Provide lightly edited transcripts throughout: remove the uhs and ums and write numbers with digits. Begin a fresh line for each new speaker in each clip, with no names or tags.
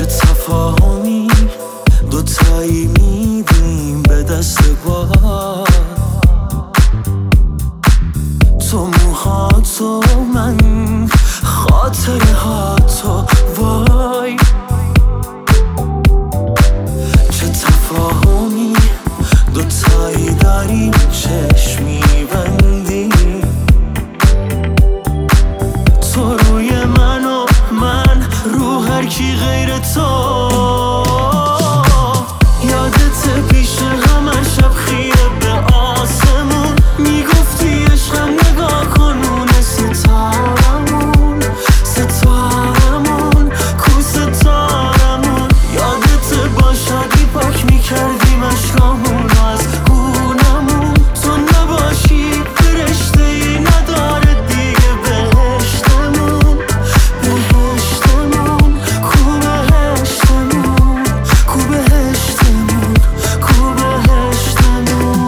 چه تفاهمی دوتایی میدیم به دست باد، تو موهاتو من خاطره هاتو وای. چه تفاهمی دوتایی داریم چشمی بندیم، تو روی من و من رو هر کی غیر تو. یادت پیش همه شب خیره به آسمون میگفتی عشقم نگاه کن اونه ستارمون کو ستارمون. یادت با شادی پاک میکردیم اشکامون از گونمون، تو نباشی فرشته ای نداره دیگه بهشتمون کو بهشتمون کو بهشتمون کو بهشتمون.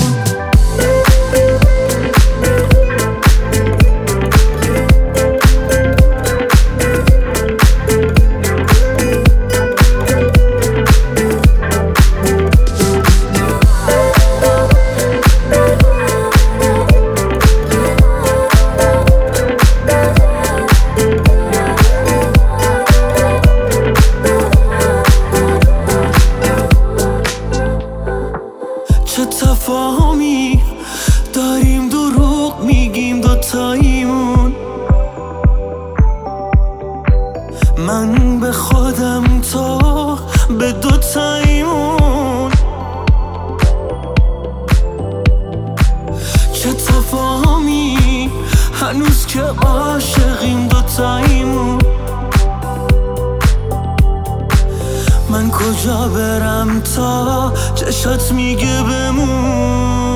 چه تفاهمی داریم دروغ میگیم دوتاییمون، من به خودم تو به دوتاییمون. چه تفاهمی هنوز که عاشقیم دوتاییمون، من کجا برم تا چشات میگه بمون.